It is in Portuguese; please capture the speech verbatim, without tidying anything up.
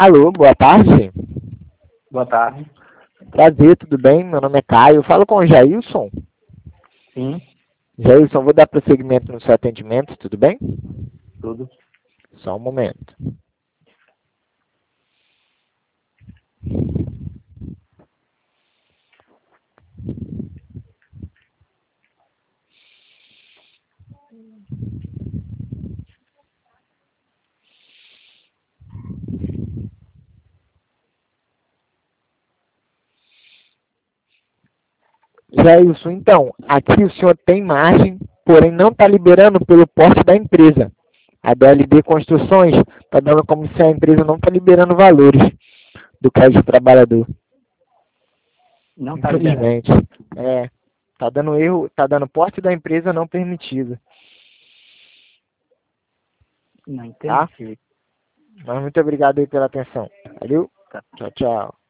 Alô, boa tarde. Boa tarde. Prazer, tudo bem? Meu nome é Caio. Eu falo com o Jailson. Sim, Jailson, vou dar prosseguimento no seu atendimento, tudo bem? tudo. Só um momento. Jailson, então, aqui o senhor tem margem, porém não está liberando pelo porte da empresa. A D L B Construções está dando como se a empresa não está liberando valores do crédito do trabalhador. Não está liberado. Infelizmente. É, tá dando erro, tá dando porte da empresa não permitido, Não tá? entendi. Mas muito obrigado aí pela atenção. Valeu? Tchau, tchau.